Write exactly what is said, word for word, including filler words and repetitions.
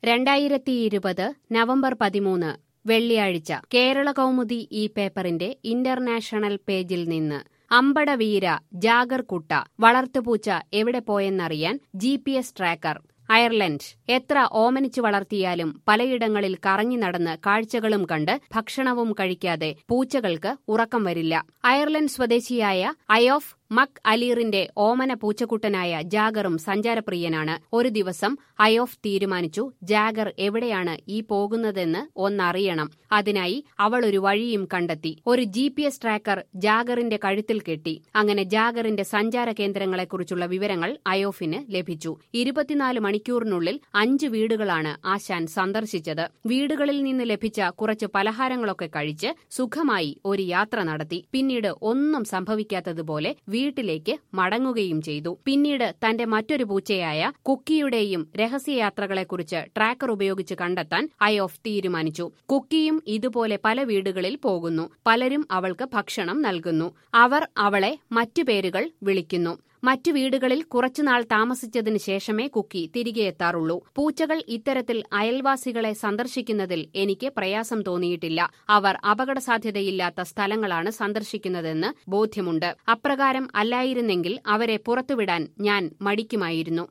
രണ്ടായിരത്തി ഇരുപത് നവംബർ പതിമൂന്ന് വെള്ളിയാഴ്ച കേരള കൗമുദി ഈ പേപ്പറിന്റെ ഇന്റർനാഷണൽ പേജിൽ നിന്ന് അമ്പട വീര ജാഗർ കുട്ട വളർത്തുപൂച്ച എവിടെ പോയെന്നറിയാൻ G P S tracker. Ireland. എത്ര ഓമനിച്ചു വളർത്തിയാലും പലയിടങ്ങളിൽ കറങ്ങി നടന്ന് കാഴ്ചകളും കണ്ട് ഭക്ഷണവും കഴിക്കാതെ പൂച്ചകൾക്ക് ഉറക്കം വരില്ല. അയർലൻഡ് സ്വദേശിയായ അയോഫ് മക് അലീറിന്റെ ഓമന പൂച്ചക്കുട്ടനായ ജാഗറും സഞ്ചാരപ്രിയനാണ്. ഒരു ദിവസം അയോഫ് തീരുമാനിച്ചു, ജാഗർ എവിടെയാണ് ഈ പോകുന്നതെന്ന് ഒന്നറിയണം. അതിനായി അവൾ ഒരു വഴിയും കണ്ടെത്തി. ഒരു ജി പി എസ് ട്രാക്കർ ജാഗറിന്റെ കഴുത്തിൽ കെട്ടി. അങ്ങനെ ജാഗറിന്റെ സഞ്ചാര കേന്ദ്രങ്ങളെക്കുറിച്ചുള്ള വിവരങ്ങൾ അയോഫിന് ലഭിച്ചു. ഇരുപത്തിനാല് മണിക്കൂറിനുള്ളിൽ അഞ്ച് വീടുകളാണ് ആശാൻ സന്ദർശിച്ചത്. വീടുകളിൽ നിന്ന് ലഭിച്ച കുറച്ച് പലഹാരങ്ങളൊക്കെ കഴിച്ച് സുഖമായി ഒരു യാത്ര നടത്തി. പിന്നീട് ഒന്നും സംഭവിക്കാത്തതുപോലെ വീട്ടിലേക്ക് മടങ്ങുകയും ചെയ്തു. പിന്നീട് തന്റെ മറ്റൊരു പൂച്ചയായ കുക്കിയുടെയും രഹസ്യയാത്രകളെക്കുറിച്ച് ട്രാക്കർ ഉപയോഗിച്ച് കണ്ടെത്താൻ അയോഫ് തീരുമാനിച്ചു. കുക്കിയും ഇതുപോലെ പല വീടുകളിൽ പോകുന്നു. പലരും അവൾക്ക് ഭക്ഷണം നൽകുന്നു. അവർ അവളെ മറ്റു പേരുകൾ വിളിക്കുന്നു. മറ്റു വീടുകളിൽ കുറച്ചുനാൾ താമസിച്ചതിന് ശേഷമേ കുക്കി തിരികെ എത്താറുള്ളൂ. പൂച്ചകൾ ഇത്തരത്തിൽ അയൽവാസികളെ സന്ദർശിക്കുന്നതിൽ എനിക്ക് പ്രയാസം തോന്നിയിട്ടില്ല. അവർ അപകടസാധ്യതയില്ലാത്ത സ്ഥലങ്ങളാണ് സന്ദർശിക്കുന്നതെന്ന് ബോധ്യമുണ്ട്. അപ്രകാരം അല്ലായിരുന്നെങ്കിൽ അവരെ പുറത്തുവിടാൻ ഞാൻ മടിക്കുമായിരുന്നു.